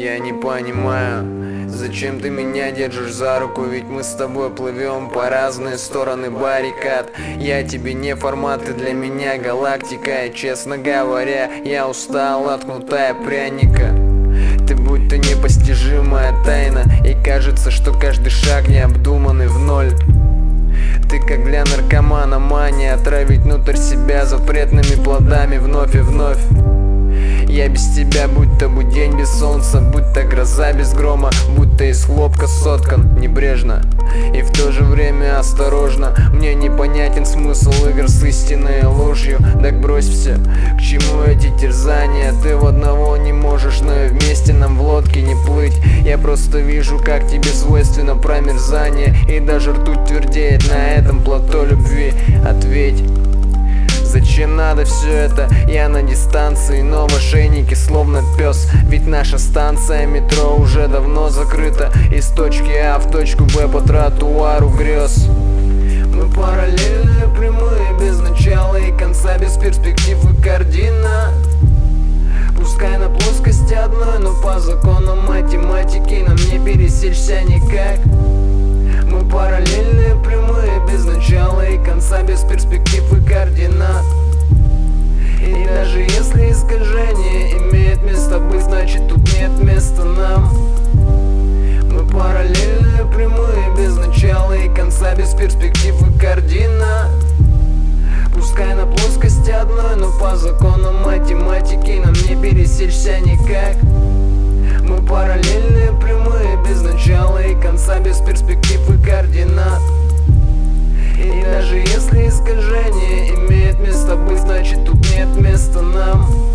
Я не понимаю, зачем ты меня держишь за руку, ведь мы с тобой плывем по разные стороны баррикад. Я тебе не формат, ты для меня галактика. И, честно говоря, я устал от кнута и пряника. Ты будто непостижимая тайна, и кажется, что каждый шаг необдуманный в ноль. Ты как для наркомана мания, отравить внутрь себя запретными плодами вновь и вновь. Я без тебя будто бы день без солнца, будто гроза без грома, будто из хлопка соткан небрежно и в то же время осторожно. Мне непонятен смысл игр с истинной ложью. Так брось все, к чему эти терзания? Ты в одного не можешь, но и вместе нам в лодке не плыть. Я просто вижу, как тебе свойственно промерзание, и даже ртуть твердеет на этом плато любви. Ответь, зачем надо все это? Я на дистанции, но в ошейнике словно пес. Ведь наша станция метро уже давно закрыта. Из точки А в точку Б по тротуару грез. Мы параллельные, прямые, без начала и конца, без перспектив и координат. Пускай на плоскости одной, но по законам математики нам не пересечься никак. Мы параллельные, прямые, без начала и конца, без перспектив и координат. И даже если искажение имеет место быть, значит тут нет места нам. Мы параллельные, прямые, без начала и конца, без перспектив и координат. Пускай на плоскости одной, но по законам математики нам не пересечься никак. Мы параллельные, прямые, без начала и конца, без перспектив и координат. И даже если искажение имеет место быть, значит тут нет места нам.